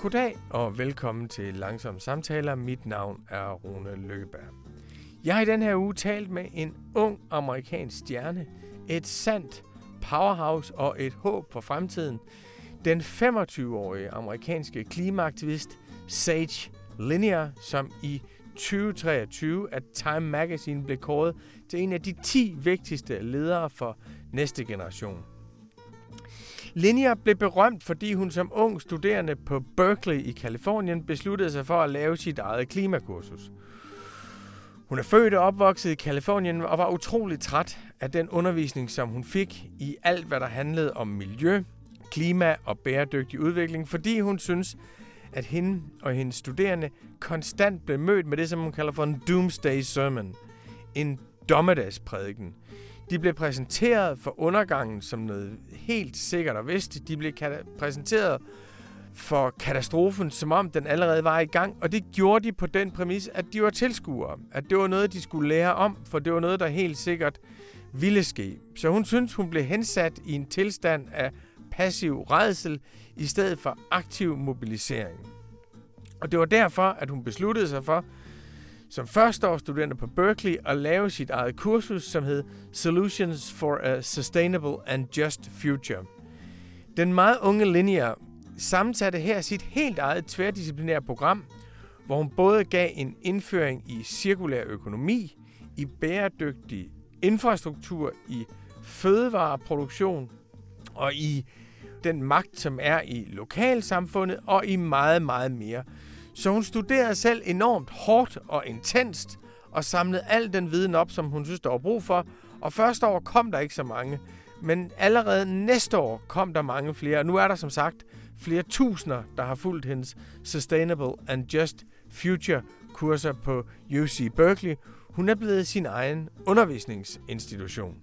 Goddag og velkommen til Langsomme Samtaler. Mit navn er Rune Lykkeberg. Jeg har i den her uge talt med en ung amerikansk stjerne, et sandt powerhouse og et håb for fremtiden. Den 25-årige amerikanske klimaaktivist Sage Linier, som i 2023 af Time Magazine blev kåret til en af de 10 vigtigste ledere for næste generation. Linier blev berømt, fordi hun som ung studerende på Berkeley i Californien besluttede sig for at lave sit eget klimakursus. Hun er født og opvokset i Californien og var utrolig træt af den undervisning, som hun fik i alt, hvad der handlede om miljø, klima og bæredygtig udvikling, fordi hun synes, at hende og hendes studerende konstant blev mødt med det, som hun kalder for en doomsday sermon, en dommedagsprædiken. De blev præsenteret for undergangen som noget helt sikkert og vist. De blev præsenteret for katastrofen, som om den allerede var i gang. Og det gjorde de på den præmis, at de var tilskuere. At det var noget, de skulle lære om, for det var noget, der helt sikkert ville ske. Så hun synes, hun blev hensat i en tilstand af passiv rædsel i stedet for aktiv mobilisering. Og det var derfor, at hun besluttede sig for, som førsteårsstuderende på Berkeley, at lave sit eget kursus, som hed Solutions for a Sustainable and Just Future. Den meget unge Linier sammensatte her sit helt eget tværdisciplinære program, hvor hun både gav en indføring i cirkulær økonomi, i bæredygtig infrastruktur, i fødevareproduktion og i den magt, som er i lokalsamfundet og i meget, meget mere. Så hun studerede selv enormt hårdt og intenst og samlede al den viden op, som hun synes, der var brug for. Og første år kom der ikke så mange, men allerede næste år kom der mange flere. Nu er der som sagt flere tusinder, der har fulgt hendes Sustainable and Just Future kurser på UC Berkeley. Hun er blevet sin egen undervisningsinstitution.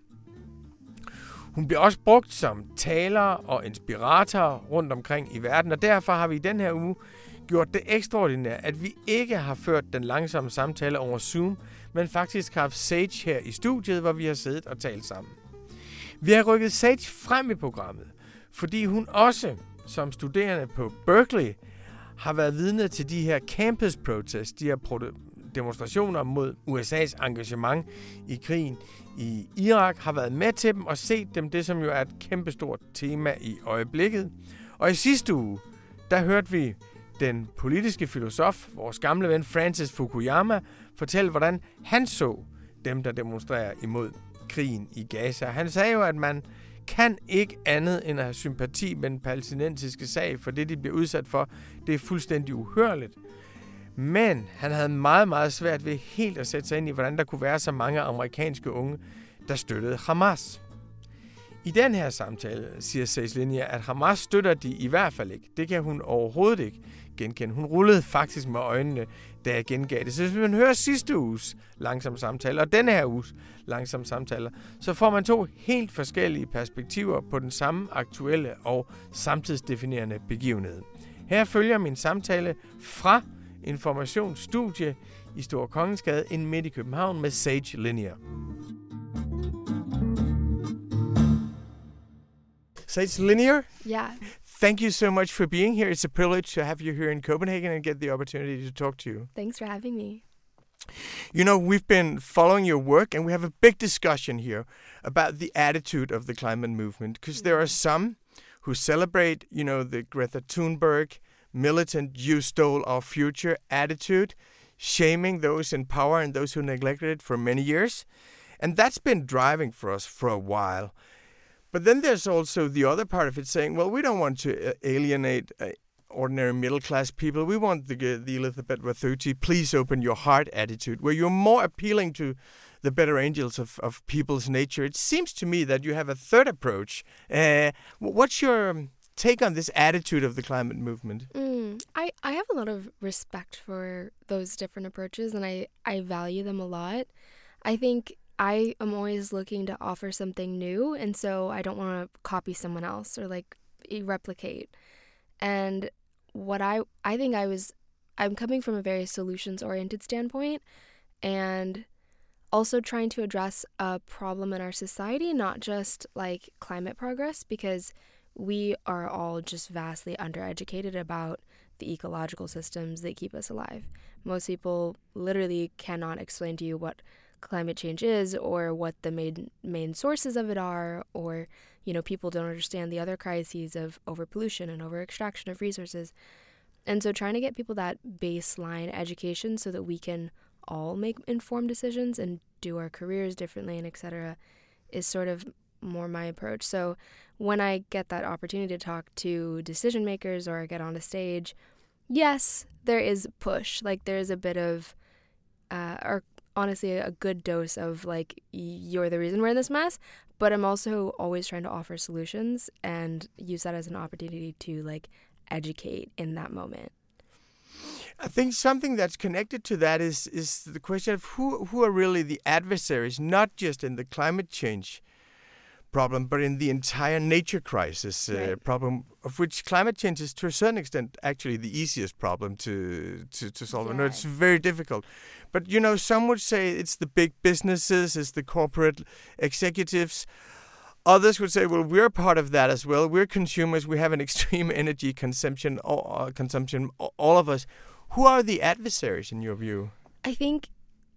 Hun bliver også brugt som taler og inspirator rundt omkring i verden, og derfor har vi i den her uge gjort det ekstraordinært, at vi ikke har ført den langsomme samtale over Zoom, men faktisk har haft Sage her i studiet, hvor vi har siddet og talt sammen. Vi har rykket Sage frem i programmet, fordi hun også som studerende på Berkeley har været vidne til de her campus protests, de her demonstrationer mod USA's engagement i krigen i Irak, har været med til dem og set dem, det som jo er et kæmpestort tema i øjeblikket. Og i sidste uge, der hørte vi den politiske filosof, vores gamle ven Francis Fukuyama, fortælle, hvordan han så dem, der demonstrerer imod krigen i Gaza. Han sagde jo, at man kan ikke andet end at have sympati med den palæstinensiske sag, for det, de bliver udsat for, det er fuldstændig uhørligt. Men han havde meget, meget svært ved helt at sætte sig ind i, hvordan der kunne være så mange amerikanske unge, der støttede Hamas. I den her samtale siger Sage Linier, at Hamas støtter de i hvert fald ikke. Det kan hun overhovedet ikke genkende. Hun rullede faktisk med øjnene, da jeg gengav det. Så hvis man hører sidste uges langsomme samtaler og denne her uges langsomme samtaler, så får man 2 helt forskellige perspektiver på den samme aktuelle og samtidsdefinerende begivenhed. Her følger min samtale fra Informationsstudie i Store Kongensgade inde midt i København med Sage Linier. Sage Linier? Yeah. Thank you so much for being here. It's a privilege to have you here in Copenhagen and get the opportunity to talk to you. Thanks for having me. You know, we've been following your work and we have a big discussion here about the attitude of the climate movement, because there are some who celebrate, you know, the Greta Thunberg militant "you stole our future" attitude, shaming those in power and those who neglected it for many years. And that's been driving for us for a while. But then there's also the other part of it saying, well, we don't want to alienate ordinary middle-class people. We want the Elizabeth Wathuti, please open your heart attitude, where you're more appealing to the better angels of people's nature. It seems to me that you have a third approach. What's your take on this attitude of the climate movement? I have a lot of respect for those different approaches, and I value them a lot. I think I am always looking to offer something new, and so I don't want to copy someone else or replicate. And what I think I'm coming from a very solutions-oriented standpoint, and also trying to address a problem in our society, not just like climate progress, because we are all just vastly undereducated about the ecological systems that keep us alive. Most people literally cannot explain to you what climate change is or what the main sources of it are, or, people don't understand the other crises of overpollution and over-extraction of resources. And so trying to get people that baseline education so that we can all make informed decisions and do our careers differently and etc. is sort of more my approach. So when I get that opportunity to talk to decision makers or I get on a stage, yes, there is push. Like there's a bit of, or honestly a good dose of like, you're the reason we're in this mess. But I'm also always trying to offer solutions and use that as an opportunity to like educate in that moment. I think something that's connected to that is the question of who are really the adversaries, not just in the climate change problem, but in the entire nature crisis problem, of which climate change is to a certain extent actually the easiest problem to solve. Yes. I know it's very difficult. But, some would say it's the big businesses, it's the corporate executives. Others would say, well, we're part of that as well. We're consumers. We have an extreme energy consumption, all of us. Who are the adversaries in your view? I think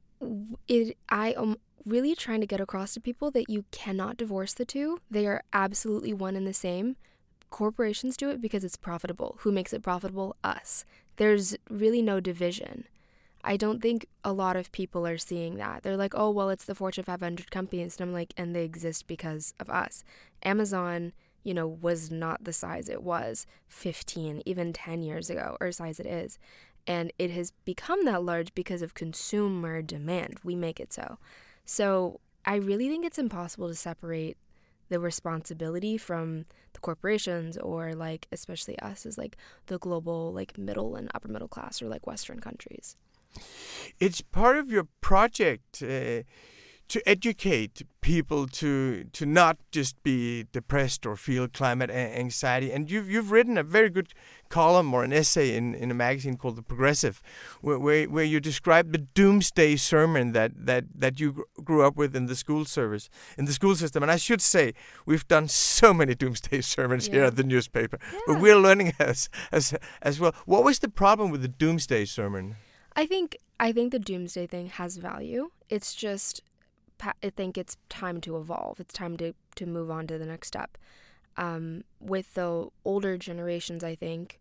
I am really trying to get across to people that you cannot divorce the two. They are absolutely one and the same. Corporations do it because it's profitable. Who makes it profitable? Us. There's really no division. I don't think a lot of people are seeing that. They're like, oh, well, it's the Fortune 500 companies. And I'm like, and they exist because of us. Amazon, was not the size it was 15, even 10 years ago, or size it is. And it has become that large because of consumer demand. We make it so. So I really think it's impossible to separate the responsibility from the corporations or like, especially us as like the global, like middle and upper middle class or like Western countries. It's part of your project to educate people to not just be depressed or feel climate anxiety. And you've written a very good column or an essay in a magazine called The Progressive, where you describe the doomsday sermon that you grew up with in the school system. And I should say, we've done so many doomsday sermons here at the newspaper, but we're learning as well. What was the problem with the doomsday sermon? I think the doomsday thing has value. It's just, I think it's time to evolve. It's time to move on to the next step. With the older generations, I think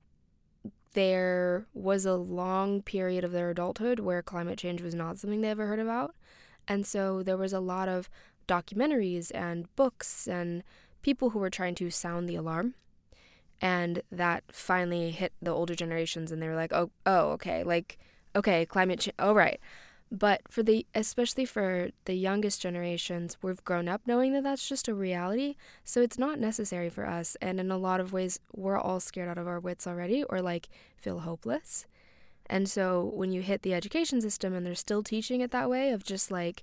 there was a long period of their adulthood where climate change was not something they ever heard about. And so there was a lot of documentaries and books and people who were trying to sound the alarm. And that finally hit the older generations and they were like, oh, okay, climate change, oh, right. But especially for the youngest generations, we've grown up knowing that that's just a reality. So it's not necessary for us. And in a lot of ways, we're all scared out of our wits already or like feel hopeless. And so when you hit the education system and they're still teaching it that way of just like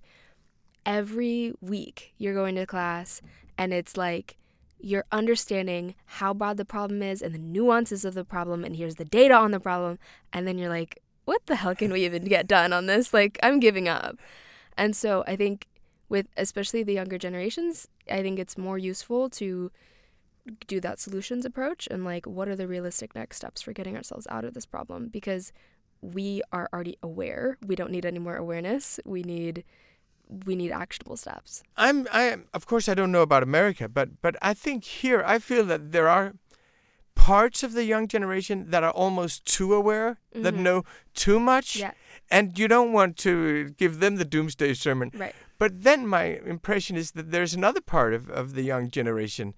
every week you're going to class and it's like you're understanding how bad the problem is and the nuances of the problem. And here's the data on the problem. And then you're like, what the hell can we even get done on this? Like, I'm giving up. And so I think with especially the younger generations, I think it's more useful to do that solutions approach and like, what are the realistic next steps for getting ourselves out of this problem? Because we are already aware. We don't need any more awareness. We need actionable steps. Of course, I don't know about America, but I think here, I feel that there are parts of the young generation that are almost too aware, that know too much, and you don't want to give them the doomsday sermon. Right. But then my impression is that there's another part of the young generation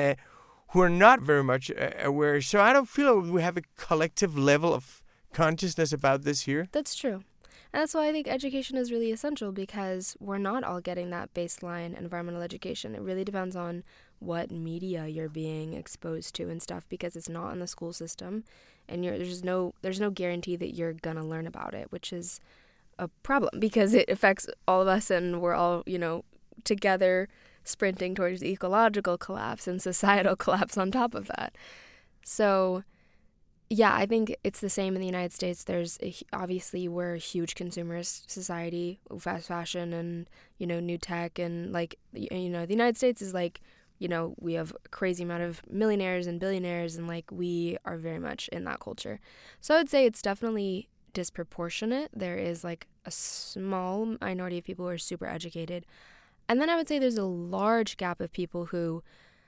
who are not very much aware. So I don't feel we have a collective level of consciousness about this here. That's true. And that's why I think education is really essential, because we're not all getting that baseline environmental education. It really depends on what media you're being exposed to and stuff, because it's not in the school system, and there's no guarantee that you're gonna learn about it, which is a problem because it affects all of us, and we're all, together sprinting towards ecological collapse and societal collapse on top of that. So yeah, I think it's the same in the United States. Obviously we're a huge consumerist society, fast fashion and, new tech, and like, the United States is like we have a crazy amount of millionaires and billionaires, and like we are very much in that culture. So I would say it's definitely disproportionate. There is like a small minority of people who are super educated. And then I would say there's a large gap of people who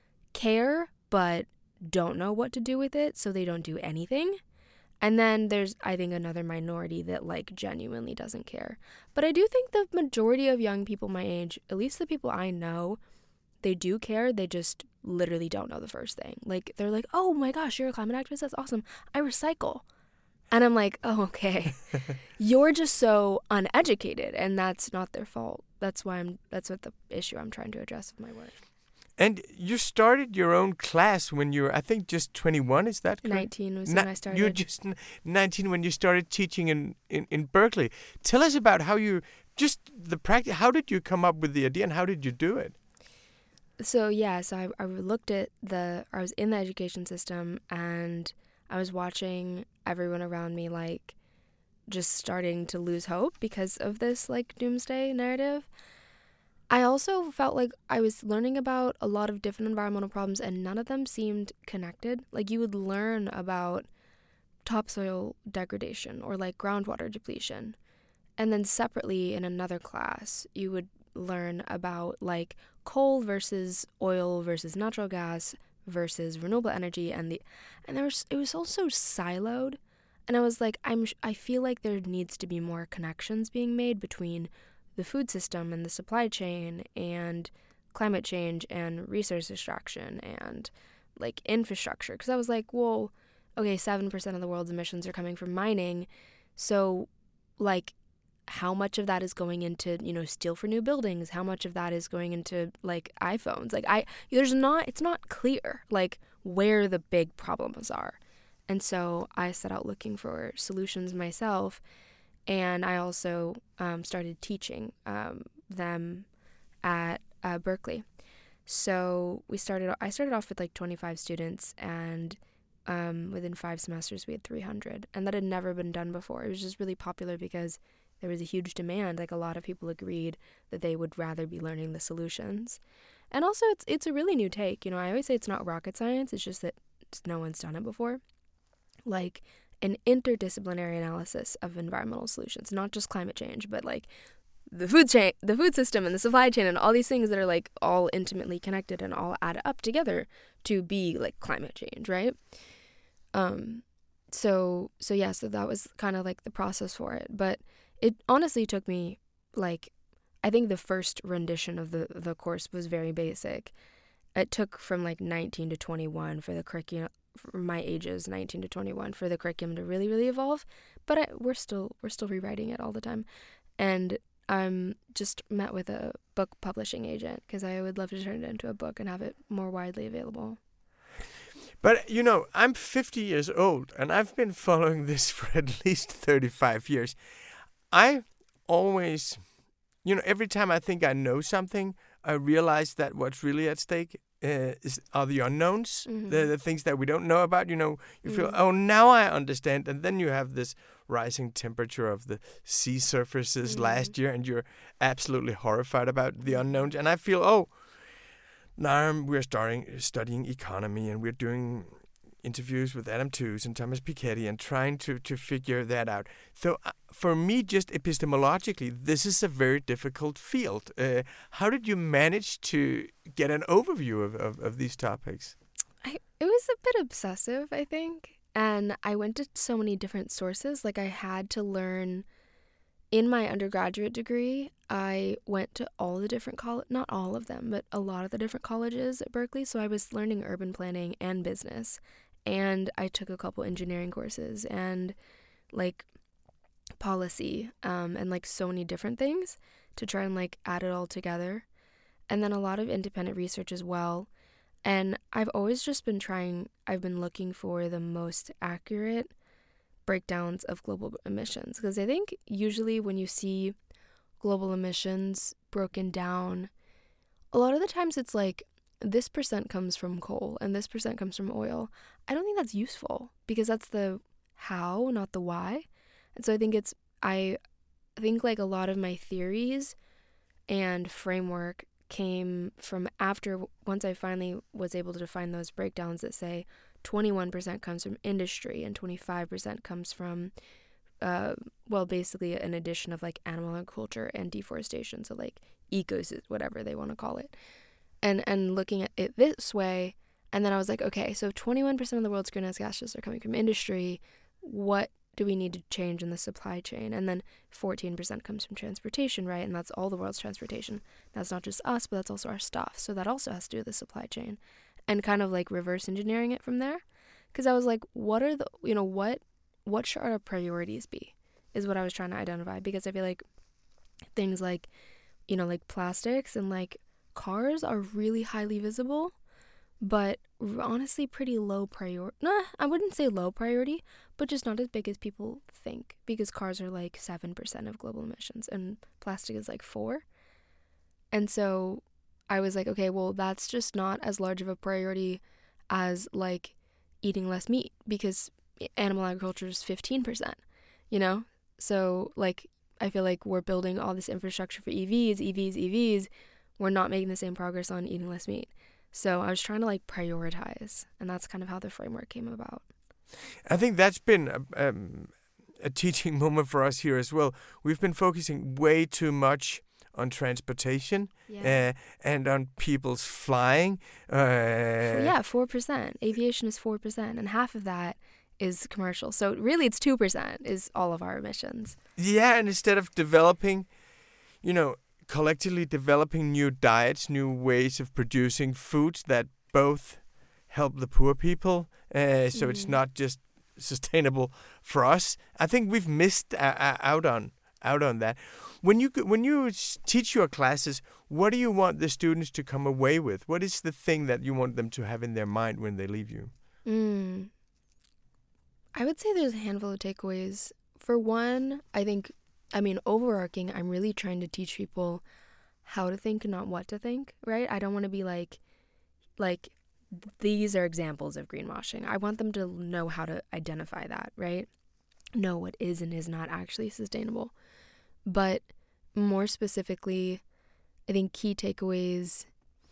care but don't know what to do with it, so they don't do anything. And then there's, I think, another minority that like genuinely doesn't care. But I do think the majority of young people my age, at least the people I know, they do care. They just literally don't know the first thing. Like they're like, "Oh my gosh, you're a climate activist. That's awesome. I recycle." And I'm like, "Oh, okay." You're just so uneducated, and that's not their fault. That's what the issue I'm trying to address with my work. And you started your own class when you were, I think, just 21, is that correct? 19 was when I started. You were just 19 when you started teaching in Berkeley. Tell us about how you, just the practice, how did you come up with the idea and how did you do it? So I looked at I was in the education system and I was watching everyone around me like just starting to lose hope because of this like doomsday narrative. I also felt like I was learning about a lot of different environmental problems and none of them seemed connected. Like you would learn about topsoil degradation or like groundwater depletion. And then separately in another class, you would learn about like coal versus oil versus natural gas versus renewable energy it was all so siloed. And I was like, I feel like there needs to be more connections being made between the food system and the supply chain and climate change and resource extraction and like infrastructure. Because I was like, well, okay, 7% of the world's emissions are coming from mining. So like how much of that is going into, steel for new buildings? How much of that is going into like iPhones? Like it's not clear like where the big problems are. And so I set out looking for solutions myself. And I also started teaching them at Berkeley. So I started off with like 25 students, and within 5 semesters we had 300. And that had never been done before. It was just really popular because there was a huge demand. Like a lot of people agreed that they would rather be learning the solutions. And also it's a really new take. I always say it's not rocket science. It's just that no one's done it before. Like an interdisciplinary analysis of environmental solutions, not just climate change, but like the food system and the supply chain and all these things that are like all intimately connected and all add up together to be like climate change, right? So that was kind of like the process for it. But it honestly took me like, I think the first rendition of the course was very basic. It took from like 19 to 21 for the curriculum, for my ages 19 to 21 for the curriculum to really, really evolve. But we're still rewriting it all the time. And I'm just met with a book publishing agent because I would love to turn it into a book and have it more widely available. But, I'm 50 years old and I've been following this for at least 35 years. I always, every time I think I know something, I realize that what's really at stake are the unknowns, mm-hmm. the things that we don't know about. You mm-hmm. feel, oh, now I understand. And then you have this rising temperature of the sea surfaces mm-hmm. last year, and you're absolutely horrified about the unknowns. And I feel, oh, now we're studying economy, and we're doing interviews with Adam Tooze and Thomas Piketty and trying to figure that out. So for me, just epistemologically, this is a very difficult field. How did you manage to get an overview of these topics? It was a bit obsessive, I think. And I went to so many different sources. Like I had to learn in my undergraduate degree, I went to all the different not all of them, but a lot of the different colleges at Berkeley. So I was learning urban planning and business. And I took a couple engineering courses and like policy and like so many different things to try and like add it all together. And then a lot of independent research as well. And I've always just I've been looking for the most accurate breakdowns of global emissions. Because I think usually when you see global emissions broken down, a lot of the times it's like this percent comes from coal and this percent comes from oil. I don't think that's useful because that's the how, not the why. And so I think like a lot of my theories and framework came from after, once I finally was able to define those breakdowns that say 21% comes from industry and 25% comes from, basically an addition of like animal agriculture and deforestation. So like ecosystem, whatever they want to call it. And looking at it this way, and then I was like, okay, so 21% of the world's greenhouse gases are coming from industry. What do we need to change in the supply chain? And then 14% comes from transportation, right? And that's all the world's transportation. That's not just us, but that's also our stuff. So that also has to do with the supply chain. And kind of like reverse engineering it from there. Because I was like, what are the, what should our priorities be? Is what I was trying to identify. Because I feel like things like, like plastics and like cars are really highly visible, but honestly pretty low priority. Nah, I wouldn't say low priority, but just not as big as people think, because cars are like 7% of global emissions and plastic is like 4%. And so I was like, okay, well, that's just not as large of a priority as like eating less meat, because animal agriculture is 15%, So like, I feel like we're building all this infrastructure for EVs. We're not making the same progress on eating less meat. So I was trying to like prioritize, and that's kind of how the framework came about. I think that's been a teaching moment for us here as well. We've been focusing way too much on transportation and on people's flying. 4%. Aviation is 4%, and half of that is commercial. So really it's 2% is all of our emissions. Yeah, and instead of developing, collectively developing new diets, new ways of producing foods that both help the poor people, so it's not just sustainable for us. I think we've missed out on that. When you teach your classes, what do you want the students to come away with? What is the thing that you want them to have in their mind when they leave you? I would say there's a handful of takeaways. For one, overarching, I'm really trying to teach people how to think and not what to think, right? I don't want to be like these are examples of greenwashing. I want them to know how to identify that, right? Know what is and is not actually sustainable. But more specifically, I think key takeaways,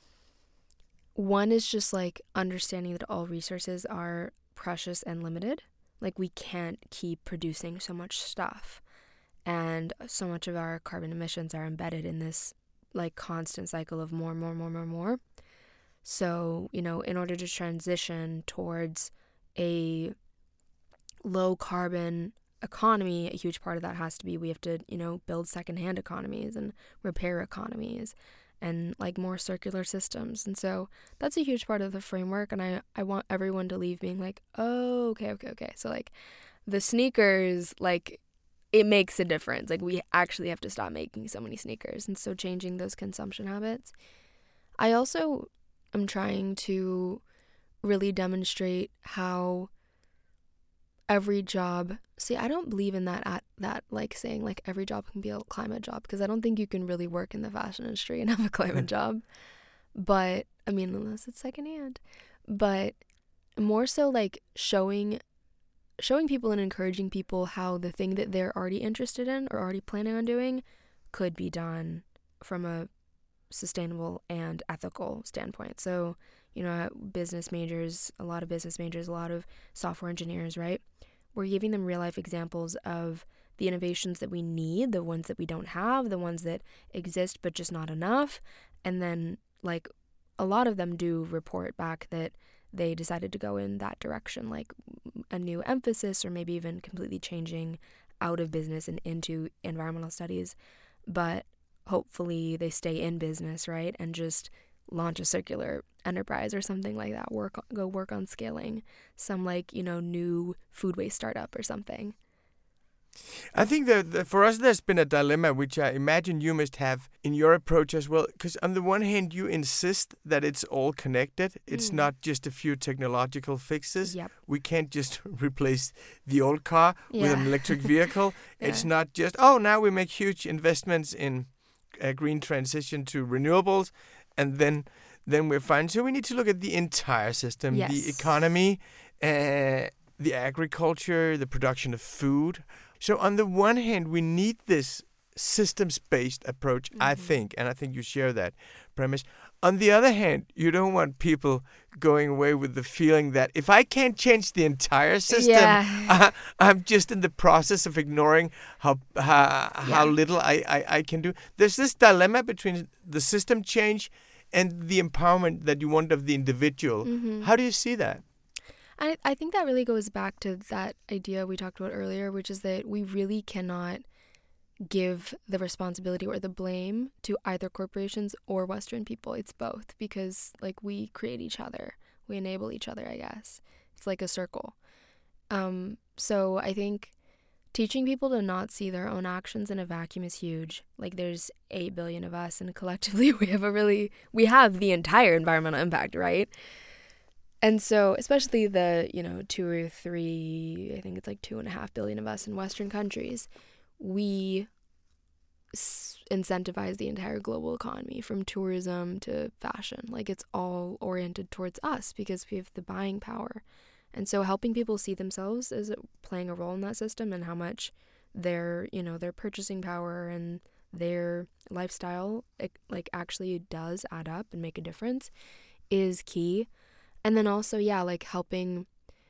one is just like understanding that all resources are precious and limited. Like we can't keep producing so much stuff. And so much of our carbon emissions are embedded in this like constant cycle of more. So, in order to transition towards a low carbon economy, a huge part of that has to be we have to, build secondhand economies and repair economies and like more circular systems. And so that's a huge part of the framework. And I want everyone to leave being like, oh, okay. So like the sneakers, like it makes a difference. Like we actually have to stop making so many sneakers. And so changing those consumption habits. I also am trying to really demonstrate how every job, I don't believe in that like saying like every job can be a climate job, because I don't think you can really work in the fashion industry and have a climate job. But unless it's secondhand. But more so like showing people and encouraging people how the thing that they're already interested in or already planning on doing could be done from a sustainable and ethical standpoint. So, business majors, a lot of software engineers, right? We're giving them real life examples of the innovations that we need, the ones that we don't have, the ones that exist but just not enough. And then like a lot of them do report back that they decided to go in that direction, like a new emphasis or maybe even completely changing out of business and into environmental studies. But hopefully they stay in business, right? And just launch a circular enterprise or something like that. Go work on scaling some new food waste startup or something. I think that for us there's been a dilemma, which I imagine you must have in your approach as well. Because on the one hand, you insist that it's all connected. It's not just a few technological fixes. Yep. We can't just replace the old car with an electric vehicle. Yeah. It's not just, now we make huge investments in a green transition to renewables, and then we're fine. So we need to look at the entire system, the economy, the agriculture, the production of food. So on the one hand, we need this systems-based approach, I think, and I think you share that premise. On the other hand, you don't want people going away with the feeling that if I can't change the entire system, I'm just in the process of ignoring how little I can do. There's this dilemma between the system change and the empowerment that you want of the individual. How do you see that? I think that really goes back to that idea we talked about earlier, which is that we really cannot give the responsibility or the blame to either corporations or Western people. It's both, because like we create each other, we enable each other, I guess. It's like a circle. So I think teaching people to not see their own actions in a vacuum is huge. Like there's 8 billion of us, and collectively we have the entire environmental impact, right? And so, especially the, 2 or 3, I think it's like 2.5 billion of us in Western countries, we incentivize the entire global economy, from tourism to fashion. Like it's all oriented towards us because we have the buying power. And so helping people see themselves as playing a role in that system, and how much their purchasing power and their lifestyle actually does add up and make a difference is key. And then also, helping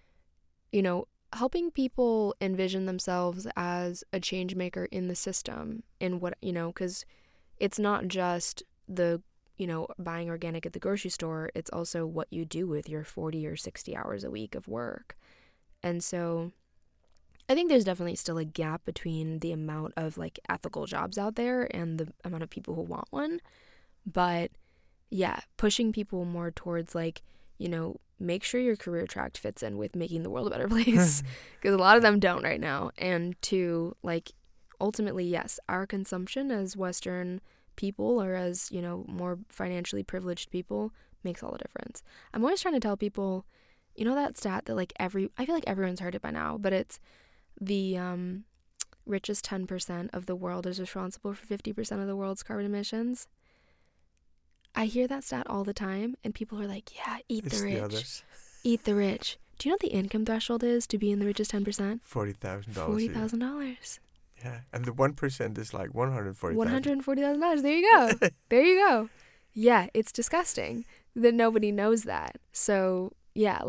people envision themselves as a change maker in the system, in what, because it's not just the, buying organic at the grocery store, it's also what you do with your 40 or 60 hours a week of work. And so I think there's definitely still a gap between the amount of ethical jobs out there and the amount of people who want one. But yeah, pushing people more towards make sure your career track fits in with making the world a better place, because a lot of them don't right now. And to ultimately, yes, our consumption as Western people, or as more financially privileged people, makes all the difference. I'm always trying to tell people, that stat that I feel like everyone's heard it by now, but it's the richest 10% of the world is responsible for 50% of the world's carbon emissions. I hear that stat all the time, and people are like, yeah, eat the rich. Eat the rich. Do you know what the income threshold is to be in the richest 10%? $40,000. $40,000. Yeah, and the 1% is like $140,000. $140,000. There you go. There you go. Yeah, it's disgusting that nobody knows that. So, yeah,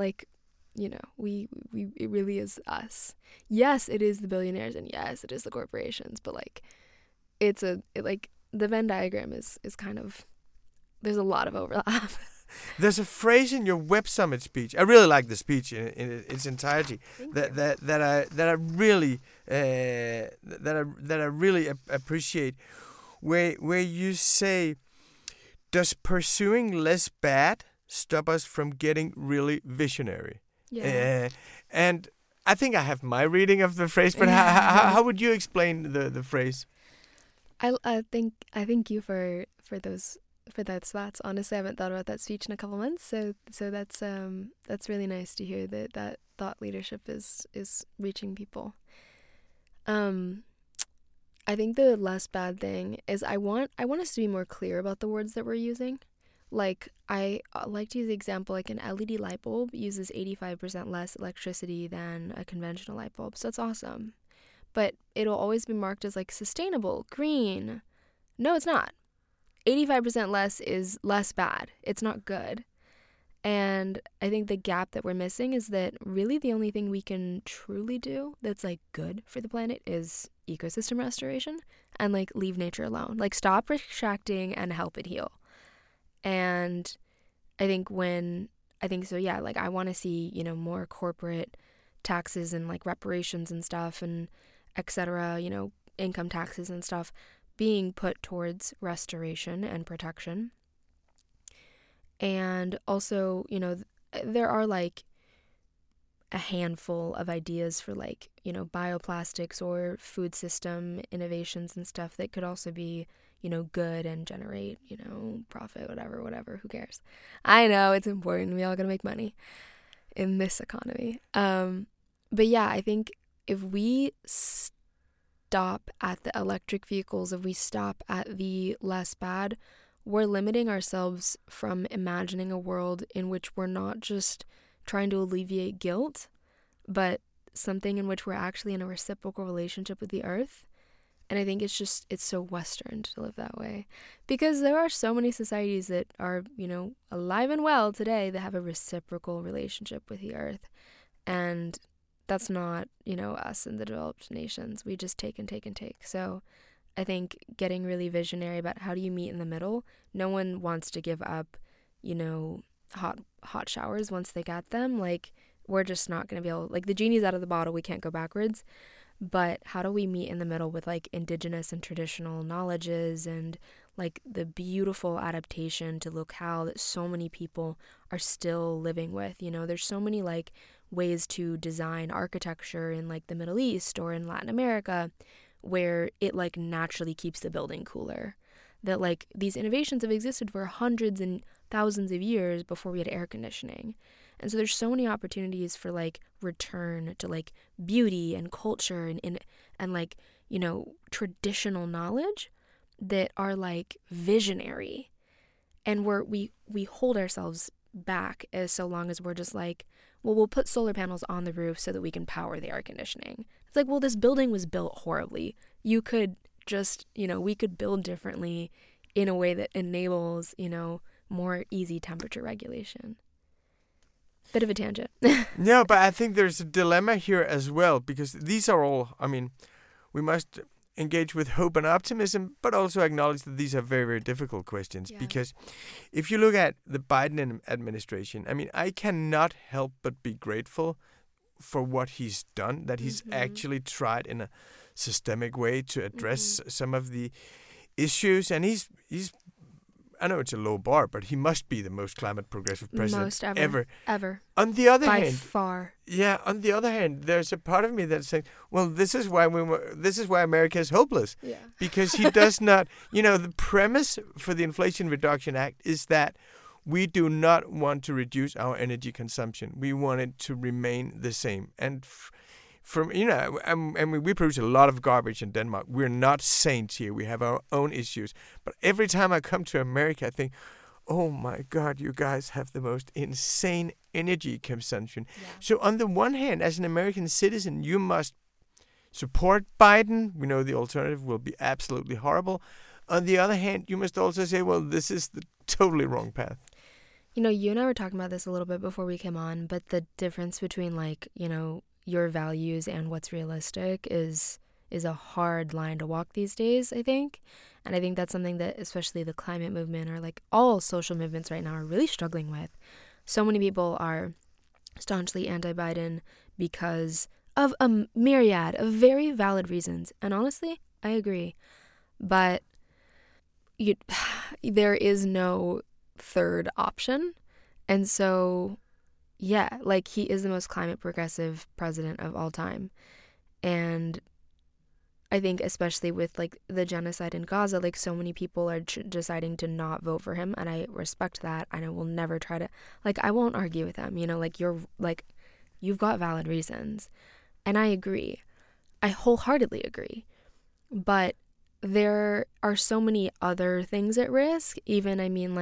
it really is us. Yes, it is the billionaires, and yes, it is the corporations, but the Venn diagram is kind of, there's a lot of overlap. There's a phrase in your Web Summit speech. I really like the speech in its entirety. That I really appreciate. Where you say, does pursuing less bad stop us from getting really visionary? Yeah. And I think I have my reading of the phrase, but how would you explain the phrase? I thank you for those thoughts. Honestly, I haven't thought about that speech in a couple months, so that's really nice to hear that thought leadership is reaching people. I think the less bad thing is I want us to be more clear about the words that we're using. I like to use the example, an LED light bulb uses 85% less electricity than a conventional light bulb, so that's awesome. But it'll always be marked as sustainable, green. No, it's not. 85% less is less bad. It's not good. And I think the gap that we're missing is that really the only thing we can truly do that's good for the planet is ecosystem restoration, and leave nature alone. Stop extracting and help it heal. And I think I want to see, more corporate taxes and reparations and stuff, and etc., income taxes and stuff being put towards restoration and protection. And also, there are a handful of ideas for bioplastics or food system innovations and stuff that could also be, good and generate, profit, whatever, who cares? I know it's important. We all gotta make money in this economy. But yeah, I think if we stop at the electric vehicles, if we stop at the less bad, we're limiting ourselves from imagining a world in which we're not just trying to alleviate guilt, but something in which we're actually in a reciprocal relationship with the earth. And I think it's so Western to live that way. Because there are so many societies that are, alive and well today that have a reciprocal relationship with the earth. And that's not, us in the developed nations. We just take and take and take. So I think getting really visionary about how do you meet in the middle. No one wants to give up, hot showers once they get them. Like, we're just not going to be able, like, the genie's out of the bottle. We can't go backwards. But how do we meet in the middle with, like, indigenous and traditional knowledges and, like, the beautiful adaptation to locale that so many people are still living with? There's so many, like, ways to design architecture in, like, the Middle East or in Latin America where it, like, naturally keeps the building cooler. That, like, these innovations have existed for hundreds and thousands of years before we had air conditioning. And so there's so many opportunities for, like, return to, like, beauty and culture and like, traditional knowledge that are, like, visionary. And we hold ourselves back as so long as we're just like, well, we'll put solar panels on the roof so that we can power the air conditioning. It's like, well, this building was built horribly. You could just, we could build differently in a way that enables, more easy temperature regulation. Bit of a tangent. No, but I think there's a dilemma here as well, because these are all, we must engage with hope and optimism, but also acknowledge that these are very, very difficult questions. Yeah. Because if you look at the Biden administration, I cannot help but be grateful for what he's done, that he's actually tried in a systemic way to address some of the issues. And he's I know it's a low bar, but he must be the most climate progressive president ever. On the other hand, by far. Yeah. On the other hand, there's a part of me that's saying, well, this is why America is hopeless. Yeah. Because he does not. The premise for the Inflation Reduction Act is that we do not want to reduce our energy consumption. We want it to remain the same. And we produce a lot of garbage in Denmark. We're not saints here. We have our own issues. But every time I come to America, I think, oh my God, you guys have the most insane energy consumption. Yeah. So on the one hand, as an American citizen, you must support Biden. We know the alternative will be absolutely horrible. On the other hand, you must also say, well, this is the totally wrong path. You and I were talking about this a little bit before we came on, but the difference between, like, your values and what's realistic is a hard line to walk these days, I think. And I think that's something that especially the climate movement or, like, all social movements right now are really struggling with. So many people are staunchly anti-Biden because of a myriad of very valid reasons. And honestly, I agree. But there is no third option. And so yeah, like, he is the most climate progressive president of all time. And I think especially with, like, the genocide in Gaza, like, so many people are deciding to not vote for him. And I respect that. And I will never try to, like, I won't argue with them. You've got valid reasons. And I agree. I wholeheartedly agree. But there are so many other things at risk. Even,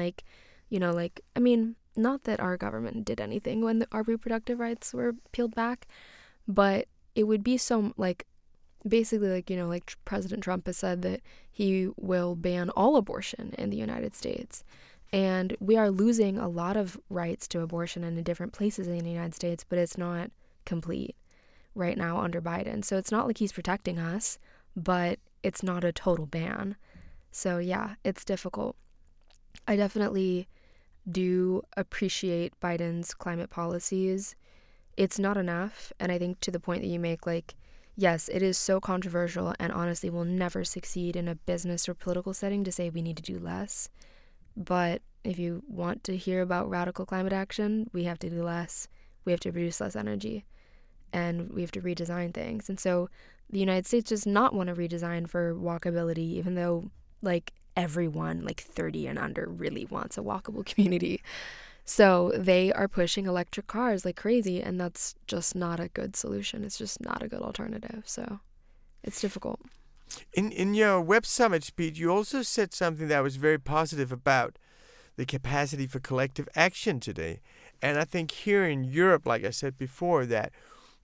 not that our government did anything when our reproductive rights were peeled back, but it would be so, like, basically, like, President Trump has said that he will ban all abortion in the United States. And we are losing a lot of rights to abortion in different places in the United States, but it's not complete right now under Biden. So it's not like he's protecting us, but it's not a total ban. So yeah, it's difficult. I definitely do appreciate Biden's climate policies. It's not enough. And I think to the point that you make, like, yes, it is so controversial and honestly will never succeed in a business or political setting to say we need to do less. But if you want to hear about radical climate action, we have to do less. We have to produce less energy. And we have to redesign things. And so the United States does not want to redesign for walkability, even though, like, everyone, like, 30 and under really wants a walkable community. So they are pushing electric cars like crazy, and that's just not a good solution. It's just not a good alternative. So it's difficult. In your Web Summit speech, you also said something that was very positive about the capacity for collective action today. And I think here in Europe, like I said before, that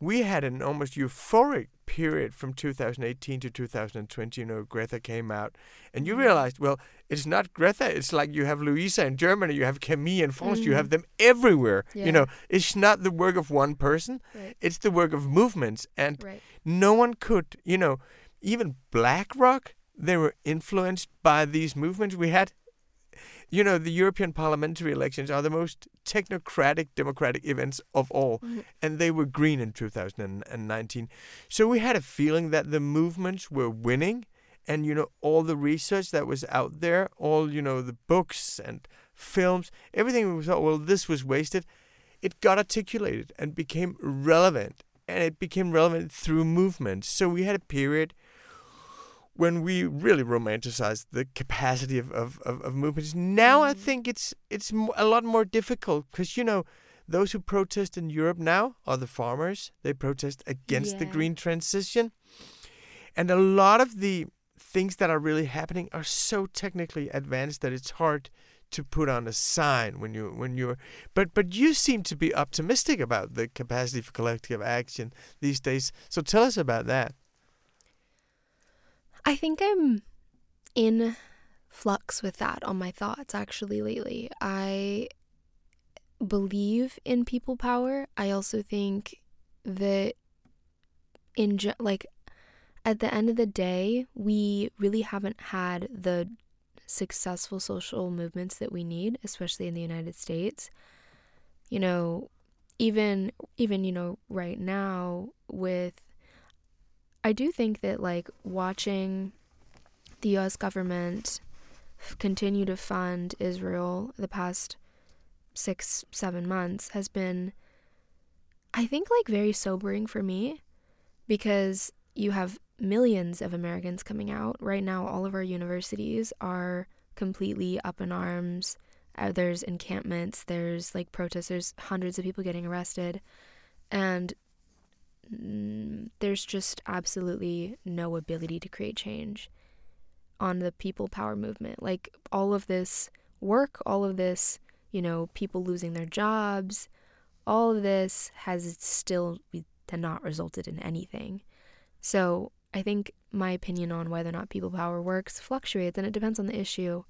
we had an almost euphoric period from 2018 to 2020. Greta came out, and you realized, well, it's not Greta. It's like you have Louisa in Germany, you have Camille in France, you have them everywhere. Yeah. It's not the work of one person. Right. It's the work of movements, and Right. no one could, even BlackRock, they were influenced by these movements. We had, the European parliamentary elections are the most technocratic democratic events of all, and they were green in 2019. So we had a feeling that the movements were winning, and, all the research that was out there, all, the books and films, everything we thought, well, this was wasted. It got articulated and became relevant, and it became relevant through movements. So we had a period when we really romanticized the capacity of movements. Now I think it's a lot more difficult because, those who protest in Europe now are the farmers. They protest against the green transition. And a lot of the things that are really happening are so technically advanced that it's hard to put on a sign when you're but you seem to be optimistic about the capacity for collective action these days. So tell us about that. I think I'm in flux with that on my thoughts actually lately. I believe in people power. I also think that at the end of the day, we really haven't had the successful social movements that we need, especially in the United States. Even right now I do think that watching the US government continue to fund Israel the past 6-7 months has been, I think, very sobering for me, because you have millions of Americans coming out. Right now, all of our universities are completely up in arms. There's encampments, there's protests, there's hundreds of people getting arrested, and there's just absolutely no ability to create change on the people power movement. All of this work, all of this, people losing their jobs, all of this has still not resulted in anything. So I think my opinion on whether or not people power works fluctuates, and it depends on the issue.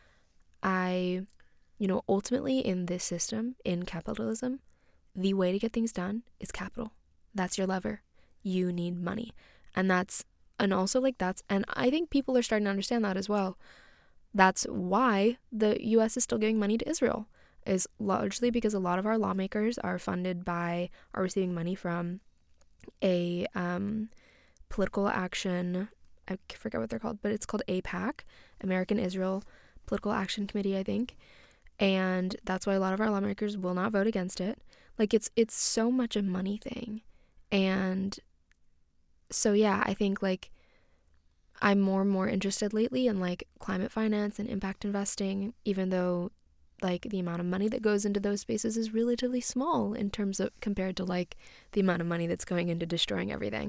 Ultimately in this system, in capitalism, the way to get things done is capital. That's your lever. You need money. And I think people are starting to understand that as well. That's why the U.S. is still giving money to Israel, is largely because a lot of our lawmakers are receiving money from a political action, I forget what they're called, but it's called AIPAC, American Israel Political Action Committee, I think. And that's why a lot of our lawmakers will not vote against it. It's so much a money thing. And so, yeah, I think I'm more and more interested lately in climate finance and impact investing, even though the amount of money that goes into those spaces is relatively small in terms of compared to the amount of money that's going into destroying everything.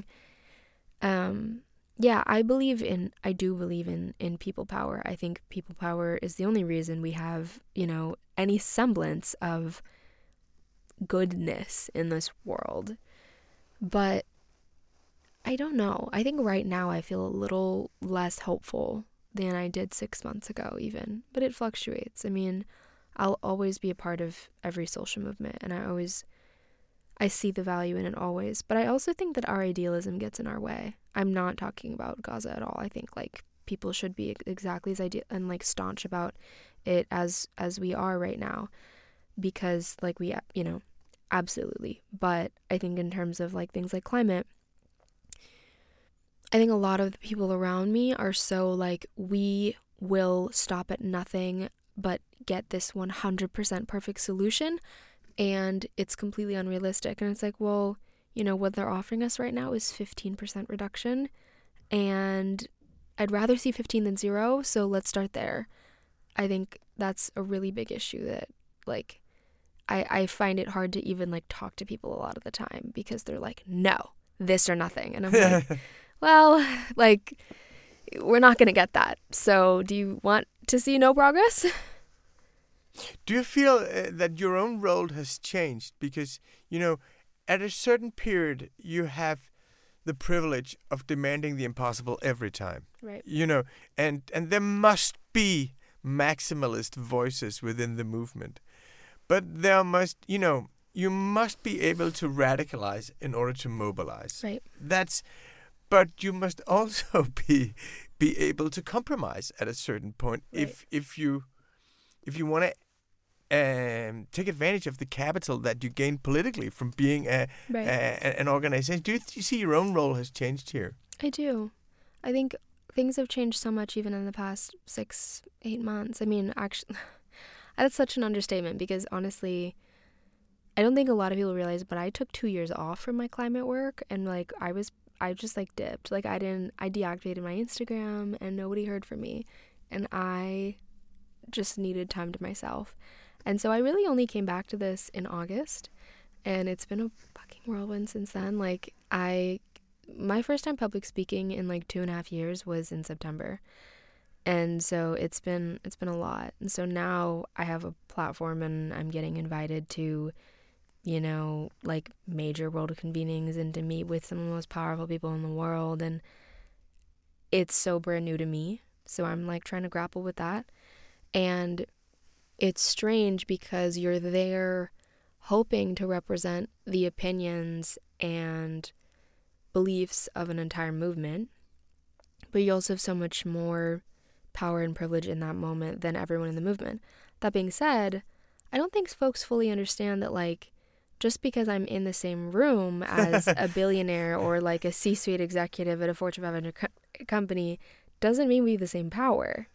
Yeah, I do believe in people power. I think people power is the only reason we have, any semblance of goodness in this world. But I don't know. I think right now I feel a little less hopeful than I did 6 months ago even, but it fluctuates. I mean, I'll always be a part of every social movement, and I see the value in it always. But I also think that our idealism gets in our way. I'm not talking about Gaza at all. I think people should be exactly as ideal and staunch about it as we are right now, because we absolutely. But I think in terms of things like climate, I think a lot of the people around me are so we will stop at nothing but get this 100% perfect solution, and it's completely unrealistic. And it's well, what they're offering us right now is 15% reduction, and I'd rather see 15 than 0, so let's start there. I think that's a really big issue that I find it hard to even talk to people a lot of the time, because they're no, this or nothing. And I'm well, we're not going to get that. So do you want to see no progress? Do you feel that your own role has changed? Because, at a certain period, you have the privilege of demanding the impossible every time. Right. And there must be maximalist voices within the movement. But there must, you must be able to radicalize in order to mobilize. Right. But you must also be able to compromise at a certain point. Right. If you want to take advantage of the capital that you gain politically from being an organization. Do you see your own role has changed here? I do. I think things have changed so much even in the past 6-8 months. I mean, actually, that's such an understatement because honestly, I don't think a lot of people realize, but I took 2 years off from my climate work and I just dipped. I deactivated my Instagram and nobody heard from me. And I just needed time to myself. And so I really only came back to this in August, and it's been a fucking whirlwind since then. My first time public speaking in 2.5 years was in September. And so it's been a lot. And so now I have a platform and I'm getting invited to, major world convenings and to meet with some of the most powerful people in the world. And it's so brand new to me. So I'm trying to grapple with that. And it's strange because you're there hoping to represent the opinions and beliefs of an entire movement, but you also have so much more power and privilege in that moment than everyone in the movement. That being said, I don't think folks fully understand that just because I'm in the same room as a billionaire or a C-suite executive at a Fortune 500 company doesn't mean we have the same power.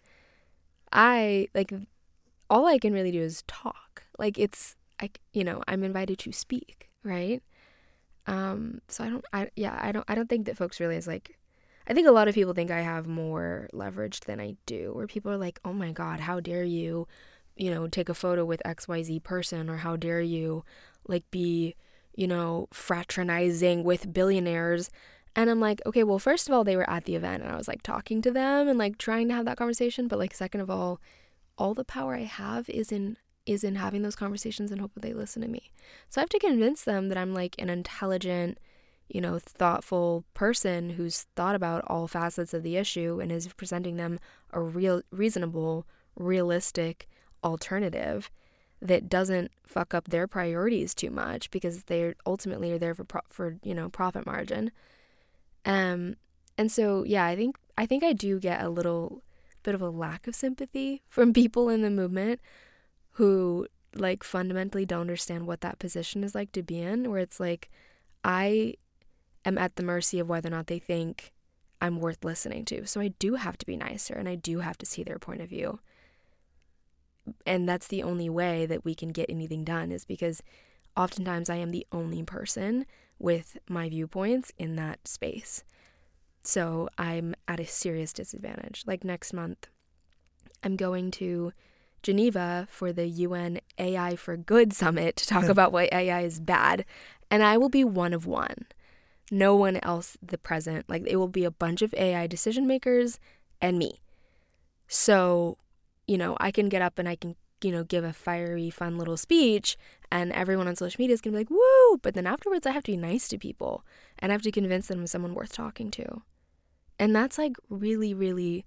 All I can really do is talk. I'm invited to speak, right? So I don't think that folks realize, I think a lot of people think I have more leverage than I do, where people are like, oh my God, how dare you, take a photo with XYZ person, or how dare you, be, fraternizing with billionaires. And I'm like, okay, well, first of all, they were at the event and I was talking to them and trying to have that conversation. But second of all the power I have is in having those conversations and hope that they listen to me. So I have to convince them that I'm an intelligent, thoughtful person who's thought about all facets of the issue and is presenting them a reasonable, realistic alternative that doesn't fuck up their priorities too much, because they ultimately are there for profit margin. And so I think I do get a little bit of a lack of sympathy from people in the movement who fundamentally don't understand what that position is to be in, where it's I am at the mercy of whether or not they think I'm worth listening to. So I do have to be nicer and I do have to see their point of view. And that's the only way that we can get anything done, is because oftentimes I am the only person with my viewpoints in that space. So I'm at a serious disadvantage. Next month, I'm going to Geneva for the UN AI for Good Summit to talk about why AI is bad. And I will be one of one. No one else present. It will be a bunch of AI decision makers and me. So, I can get up and I can, give a fiery, fun little speech, and everyone on social media is going to be woo! But then afterwards, I have to be nice to people and I have to convince them I'm someone worth talking to. And that's really, really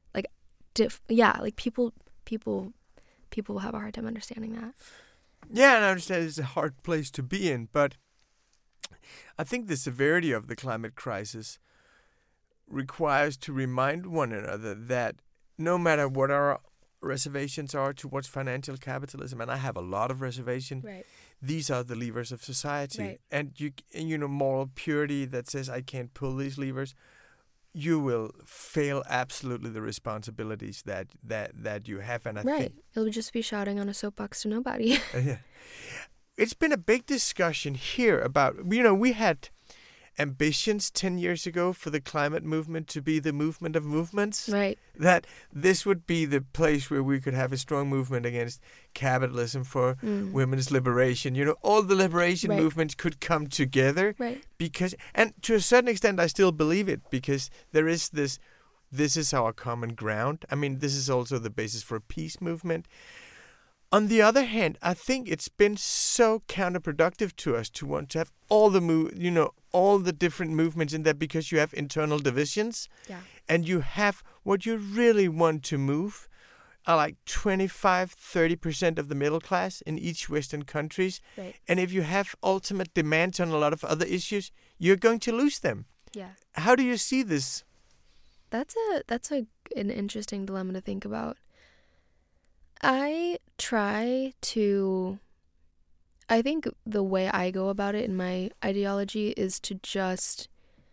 people have a hard time understanding that. Yeah, and I understand it's a hard place to be in, but I think the severity of the climate crisis requires to remind one another that no matter what our reservations are towards financial capitalism, and I have a lot of reservation, right, these are the levers of society. Right. And moral purity that says I can't pull these levers, you will fail absolutely the responsibilities that you have. And I think you'll just be shouting on a soapbox to nobody. Yeah. It's been a big discussion here about, we had ambitions 10 years ago for the climate movement to be the movement of movements. Right. That this would be the place where we could have a strong movement against capitalism for women's liberation. All the liberation movements could come together. Right. Because, and to a certain extent, I still believe it, because there is this is our common ground. I mean, this is also the basis for a peace movement. On the other hand, I think it's been so counterproductive to us to want to have all the all the different movements in there, because you have internal divisions, Yeah. and you have what you really want to move are like 25-30% of the middle class in each Western countries. Right. And if you have ultimate demands on a lot of other issues, you're going to lose them. Yeah. How do you see this? That's an interesting dilemma to think about. I think the way I go about it in my ideology is to just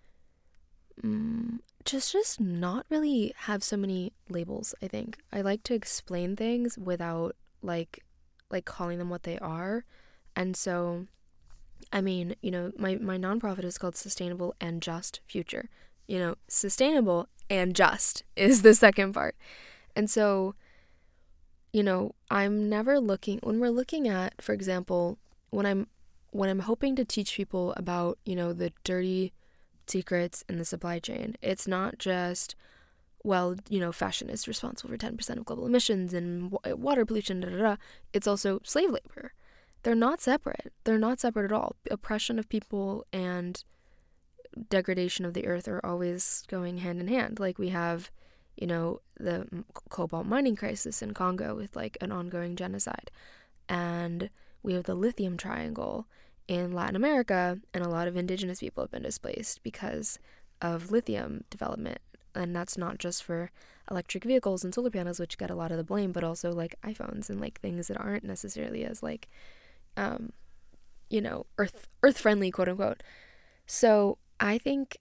not really have so many labels. I think I like to explain things without like calling them what they are. And so, I mean, my nonprofit is called Sustainable and Just Future. Sustainable and just is the second part. And so, I'm never when we're looking at, for example, when I'm hoping to teach people about, the dirty secrets in the supply chain, it's not just, fashion is responsible for 10% of global emissions and water pollution, It's also slave labor. They're not separate. They're not separate at all. Oppression of people and degradation of the earth are always going hand in hand. Like we have, the cobalt mining crisis in Congo with like an ongoing genocide. And we have the lithium triangle in Latin America, and a lot of indigenous people have been displaced because of lithium development. And that's not just for electric vehicles and solar panels, which get a lot of the blame, but also like iPhones and like things that aren't necessarily as like, earth friendly, quote unquote. So I think,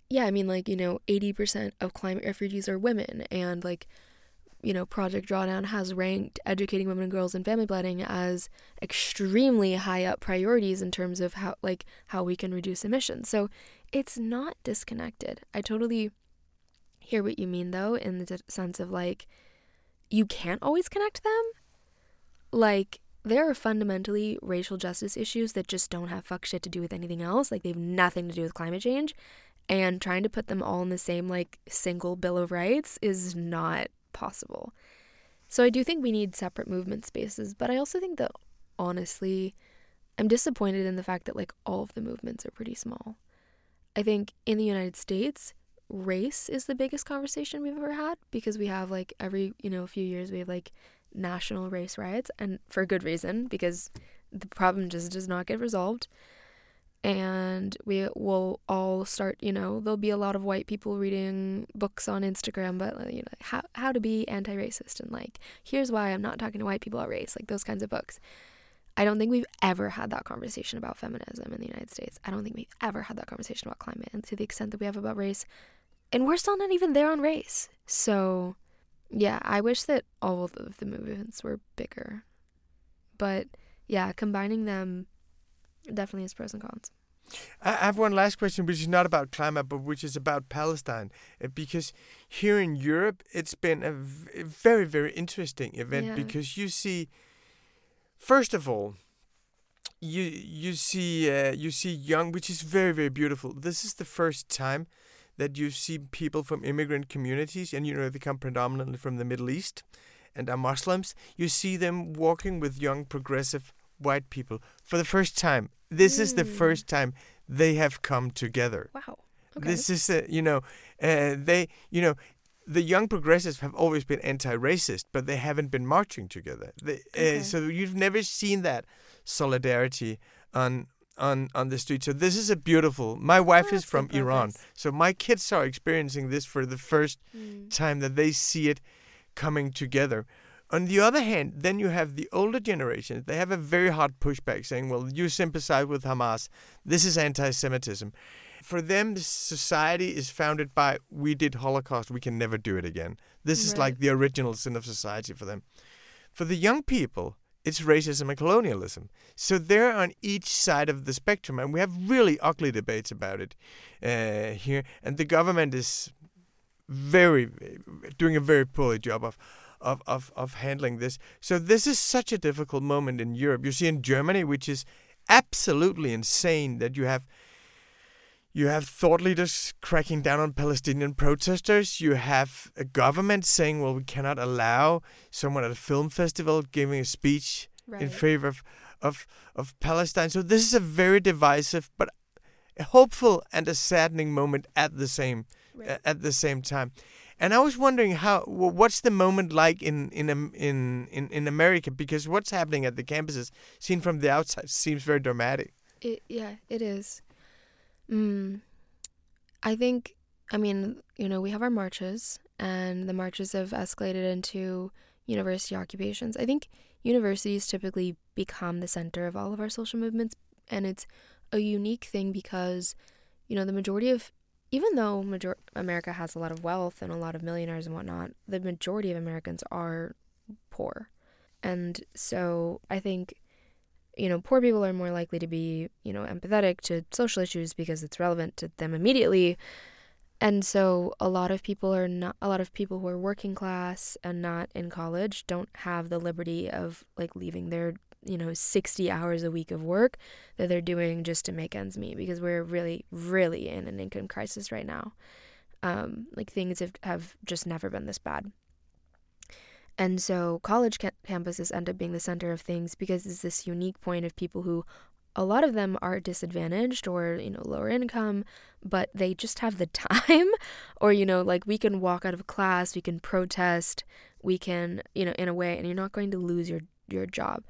80% of climate refugees are women, and Project Drawdown has ranked educating women and girls in family planning as extremely high up priorities in terms of how we can reduce emissions. So it's not disconnected. I totally hear what you mean, though, in the sense of you can't always connect them. There are fundamentally racial justice issues that just don't have fuck shit to do with anything else. They have nothing to do with climate change. And trying to put them all in the same, single Bill of Rights is not possible. So I do think we need separate movement spaces. But I also think that, honestly, I'm disappointed in the fact that, all of the movements are pretty small. I think in the United States, race is the biggest conversation we've ever had, because we have, every, few years we have, national race riots, and for good reason, because the problem just does not get resolved. And we will all start, there'll be a lot of white people reading books on Instagram, but how to be anti-racist, and here's why I'm not talking to white people about race, those kinds of books. I don't think we've ever had that conversation about feminism in the United States. I don't think we've ever had that conversation about climate, and to the extent that we have about race, and we're still not even there on race. So yeah, I wish that all of the movements were bigger. But yeah, combining them definitely has pros and cons. I have one last question, which is not about climate, but which is about Palestine. Because here in Europe, it's been a very, very interesting event, because you see, first of all, you see young, which is very, very beautiful. This is the first time that you see people from immigrant communities, and they come predominantly from the Middle East and are Muslims. You see them walking with young progressive white people for the first time. This is the first time they have come together. Wow. Okay. This is the young progressives have always been anti-racist, but they haven't been marching together. So you've never seen that solidarity on the street. So this is a beautiful. My wife is from Iran, so my kids are experiencing this for the first time, that they see it coming together. On the other hand, then you have the older generation. They have a very hard pushback, saying, well, you sympathize with Hamas. This is anti-Semitism. For them, this society is founded by, we did Holocaust, we can never do it again. This is like the original sin of society for them. For the young people, it's racism and colonialism. So they're on each side of the spectrum, and we have really ugly debates about it here. And the government is doing a very poorly job of handling this. So this is such a difficult moment in Europe. You see in Germany, which is absolutely insane, that you You have thought leaders cracking down on Palestinian protesters. You have a government saying, well, we cannot allow someone at a film festival giving a speech in favor of Palestine. So this is a very divisive, but a hopeful and a saddening moment at the same time. And I was wondering what's the moment like in America, because what's happening at the campuses, seen from the outside, seems very dramatic. It is. I think, we have our marches, and the marches have escalated into university occupations. I think universities typically become the center of all of our social movements, and it's a unique thing because, the majority of, even though America has a lot of wealth and a lot of millionaires and whatnot, the majority of Americans are poor. And so I think, poor people are more likely to be, empathetic to social issues because it's relevant to them immediately. And so a lot of people who are working class and not in college don't have the liberty of leaving their 60 hours a week of work that they're doing just to make ends meet, because we're really, really in an income crisis right now. Things have just never been this bad. And so college campuses end up being the center of things because it's this unique point of people who, a lot of them are disadvantaged or, lower income, but they just have the time or, we can walk out of class, we can protest, we can, in a way, and you're not going to lose your job.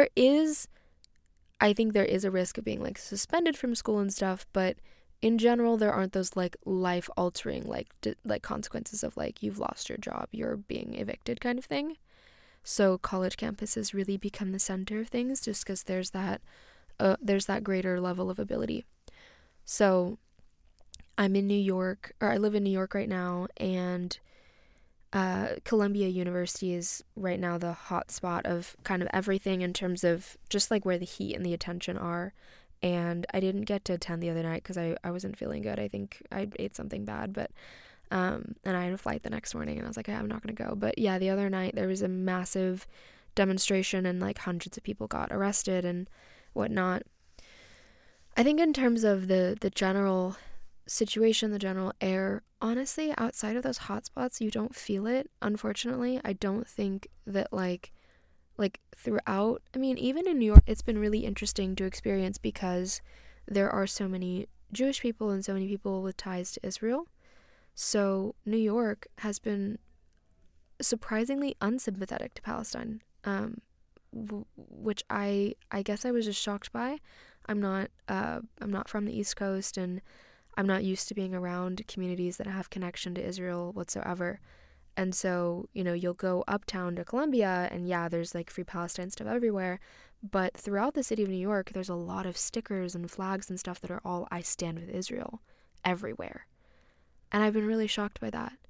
I think there is a risk of being suspended from school and stuff, but in general, there aren't those life-altering consequences of you've lost your job, you're being evicted kind of thing. So college campuses really become the center of things just because there's that greater level of ability. So I'm in New York, or I live in New York right now, and Columbia University is right now the hot spot of kind of everything in terms of just where the heat and the attention are. And I didn't get to attend the other night because I wasn't feeling good. I think I ate something bad, but and I had a flight the next morning, and I was like, I'm not going to go. But yeah, the other night there was a massive demonstration, and hundreds of people got arrested and whatnot. I think in terms of the general situation, the general air, honestly, outside of those hotspots, you don't feel it, unfortunately. I don't think that throughout, even in New York, it's been really interesting to experience because there are so many Jewish people and so many people with ties to Israel. So New York has been surprisingly unsympathetic to Palestine, which I guess I was just shocked by. I'm not from the East Coast, and I'm not used to being around communities that have connection to Israel whatsoever. And so, you'll go uptown to Columbia, and yeah, there's Free Palestine stuff everywhere. But throughout the city of New York, there's a lot of stickers and flags and stuff that are all "I stand with Israel" everywhere. And I've been really shocked by that.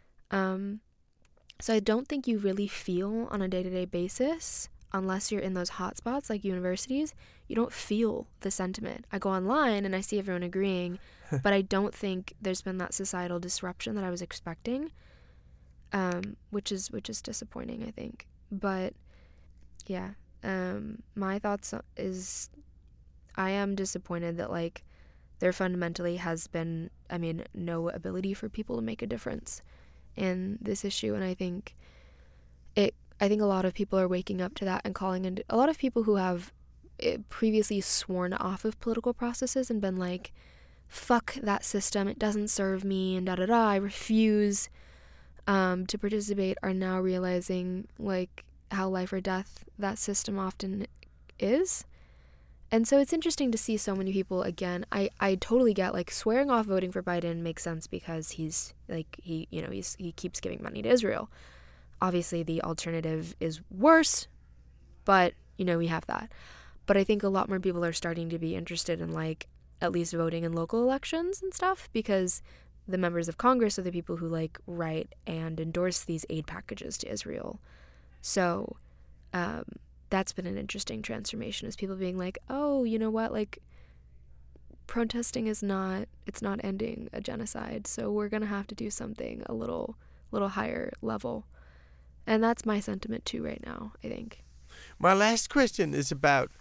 So I don't think you really feel on a day-to-day basis, unless you're in those hotspots like universities, you don't feel the sentiment. I go online and I see everyone agreeing, but I don't think there's been that societal disruption that I was expecting. Which is disappointing, I think. But yeah, my thoughts is I am disappointed that there fundamentally has been, no ability for people to make a difference in this issue, and I think a lot of people are waking up to that and calling in. A lot of people who have previously sworn off of political processes and been fuck that system, it doesn't serve me, and I refuse to participate, are now realizing how life or death that system often is. And so it's interesting to see so many people, again, I totally get swearing off voting for Biden makes sense because he's he keeps giving money to Israel. Obviously the alternative is worse, but we have that. But I think a lot more people are starting to be interested in at least voting in local elections and stuff, because the members of Congress are the people who write and endorse these aid packages to Israel. So that's been an interesting transformation, is people being oh, you know what, protesting it's not ending a genocide, so we're gonna have to do something a little higher level. And that's my sentiment too right now, I think. My last question is about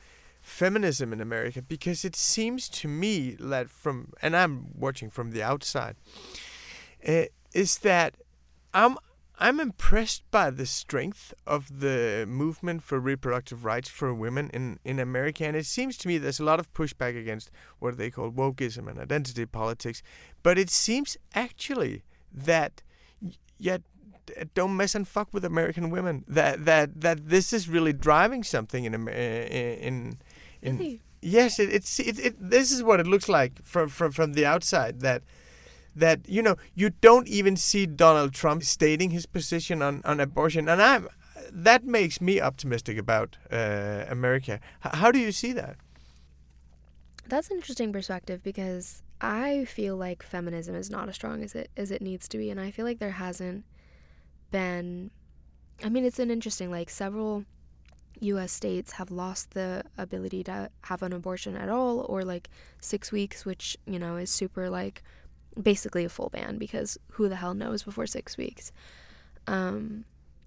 feminism in America, because it seems to me that and I'm watching from the outside, is that I'm impressed by the strength of the movement for reproductive rights for women in America, and it seems to me there's a lot of pushback against what they call wokeism and identity politics, but it seems actually that yet don't mess and fuck with American women. That this is really driving something in Really? Yes, this is what it looks like from the outside. That you don't even see Donald Trump stating his position on abortion, and that makes me optimistic about America. How do you see that? That's an interesting perspective, because I feel like feminism is not as strong as it needs to be, and I feel like there hasn't been. I mean, it's an interesting, like, several U.S. states have lost the ability to have an abortion at all, or like 6 weeks, which is super, like, basically a full ban, because who the hell knows before 6 weeks. And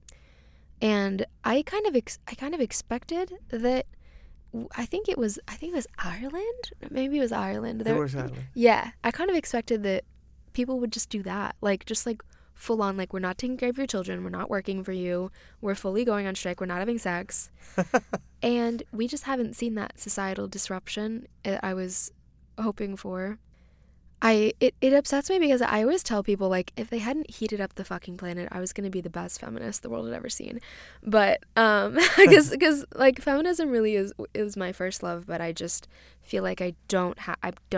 I kind of expected that. I think it was Ireland. Maybe it was Ireland. It was Ireland. Yeah, I kind of expected that people would just do that, like, just like full on, like, we're not taking care of your children, we're not working for you, we're fully going on strike, we're not having sex. And we just haven't seen that societal disruption I was hoping for. It upsets me, because I always tell people, like, if they hadn't heated up the fucking planet, I was going to be the best feminist the world had ever seen. But because like, feminism really is my first love, but I just feel like I don't have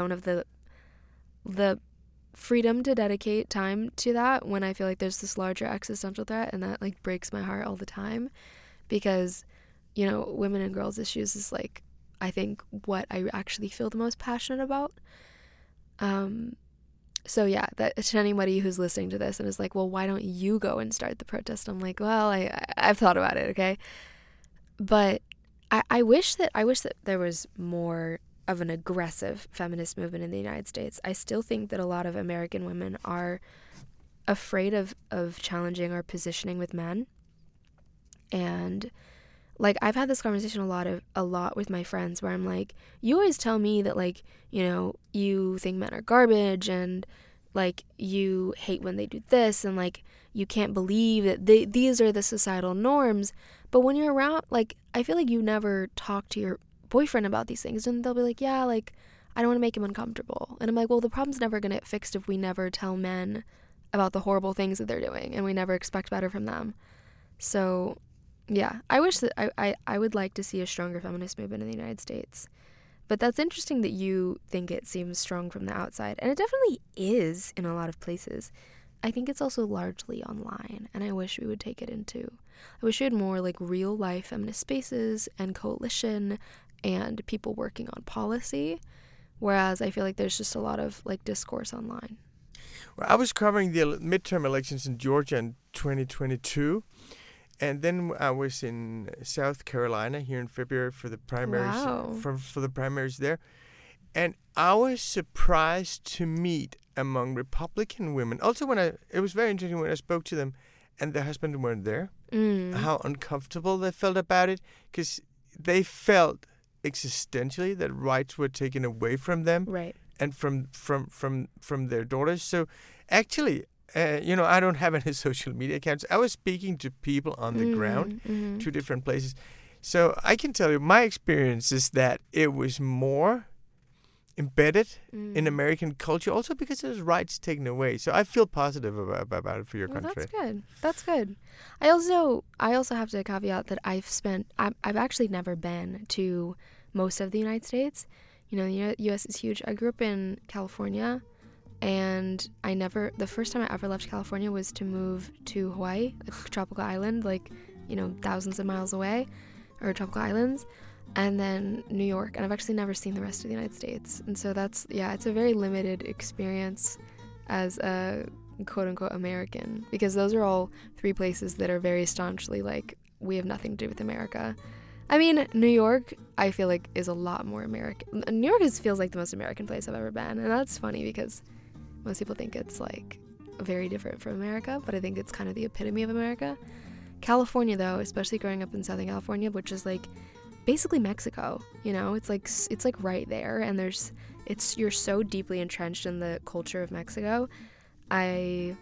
the freedom to dedicate time to that when I feel like there's this larger existential threat, and that, like, breaks my heart all the time, because women and girls issues is, like, I think what I actually feel the most passionate about. So yeah, that to anybody who's listening to this and is like, well, why don't you go and start the protest? I'm like, well, I've thought about it, okay? But I wish that there was more of an aggressive feminist movement in the United States. I still think that a lot of American women are afraid of challenging our positioning with men. And, like, I've had this conversation a lot with my friends, where I'm like, you always tell me that, like, you think men are garbage, and, like, you hate when they do this, and, like, you can't believe that these are the societal norms. But when you're around, like, I feel like you never talk to your boyfriend about these things, and they'll be like, yeah, like, I don't want to make him uncomfortable. And I'm like, well, the problem's never going to get fixed if we never tell men about the horrible things that they're doing, and we never expect better from them. So yeah, I wish that I would like to see a stronger feminist movement in the United States. But that's interesting that you think it seems strong from the outside. And it definitely is in a lot of places. I think it's also largely online. And I wish we would take it into... I wish we had more, like, real life feminist spaces and coalition and people working on policy. Whereas I feel like there's just a lot of, like, discourse online. Well, I was covering the midterm elections in Georgia in 2022. And then I was in South Carolina here in February for the primaries. Wow. For the primaries there. And I was surprised to meet among Republican women. Also, it was very interesting when I spoke to them and their husband weren't there. How uncomfortable they felt about it, because they felt existentially that rights were taken away from them. Right. And from their daughters. So actually, I don't have any social media accounts. I was speaking to people on the ground, 2 different places. So I can tell you my experience is that it was more embedded in American culture, also because there's rights taken away. So I feel positive about it for your country. That's good. I also have to caveat that I've actually never been to most of the United States. The U.S. is huge. I grew up in California. And the first time I ever left California was to move to Hawaii, a tropical island, like, thousands of miles away, or tropical islands, and then New York. And I've actually never seen the rest of the United States. And so it's a very limited experience as a quote unquote American, because those are all 3 places that are very staunchly like, we have nothing to do with America. I mean, New York, I feel like, is a lot more American. New York feels like the most American place I've ever been. And that's funny, because most people think it's, like, very different from America, but I think it's kind of the epitome of America. California, though, especially growing up in Southern California, which is, like, basically Mexico, you know? It's like right there, and you're so deeply entrenched in the culture of Mexico. I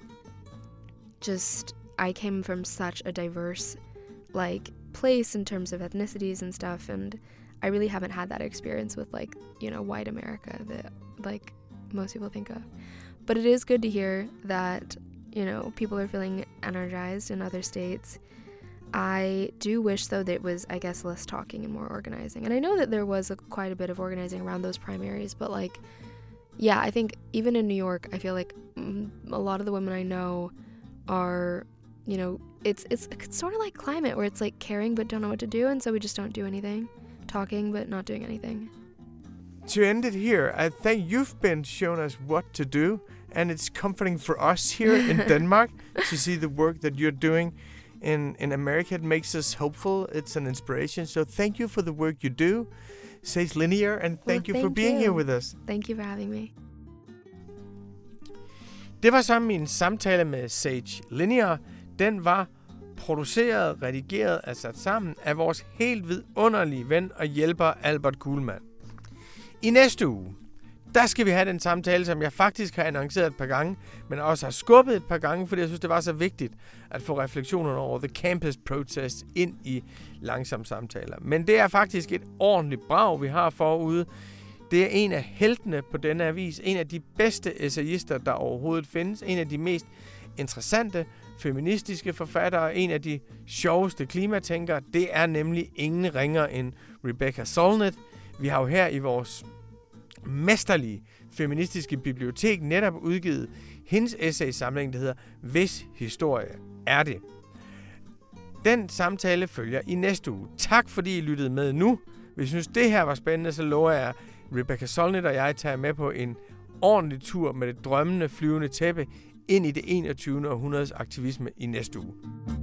came from such a diverse like place in terms of ethnicities and stuff, and I really haven't had that experience with like, you know, white America that like most people think of. But it is good to hear that, you know, people are feeling energized in other states. I do wish, though, that it was, I guess, less talking and more organizing. And I know that there was quite a bit of organizing around those primaries, but like, yeah, I think even in New York, I feel like a lot of the women I know are, you know, it's sort of like climate where it's like caring but don't know what to do, and so we just don't do anything, talking but not doing anything. To end it here, I think you've been showing us what to do, and it's comforting for us here in Denmark to see the work that you're doing in America. It makes us hopeful. It's an inspiration. So thank you for the work you do, Sage Linier, and thank you for being here with us. Thank you for having me. Det var så min samtale med Sage Linier. Den var produceret, redigeret og sat sammen af vores helt vidunderlige ven og hjælper Albert Kuhlmann. I næste uge, der skal vi have den samtale, som jeg faktisk har annonceret et par gange, men også har skubbet et par gange, fordi jeg synes, det var så vigtigt at få refleksionerne over The Campus Protest ind i langsomme samtaler. Men det er faktisk et ordentligt brag, vi har forude. Det er en af heltene på denne avis, en af de bedste essayister, der overhovedet findes, en af de mest interessante feministiske forfattere, en af de sjoveste klimatænkere. Det er nemlig ingen ringere end Rebecca Solnit. Vi har jo her i vores mesterlige feministiske bibliotek netop udgivet hendes essaysamling, der hedder Hvis historie er det. Den samtale følger i næste uge. Tak fordi I lyttede med nu. Hvis I synes det her var spændende, så lover jeg, at Rebecca Solnit og jeg tager med på en ordentlig tur med det drømmende flyvende tæppe ind i det 21. århundredes aktivisme i næste uge.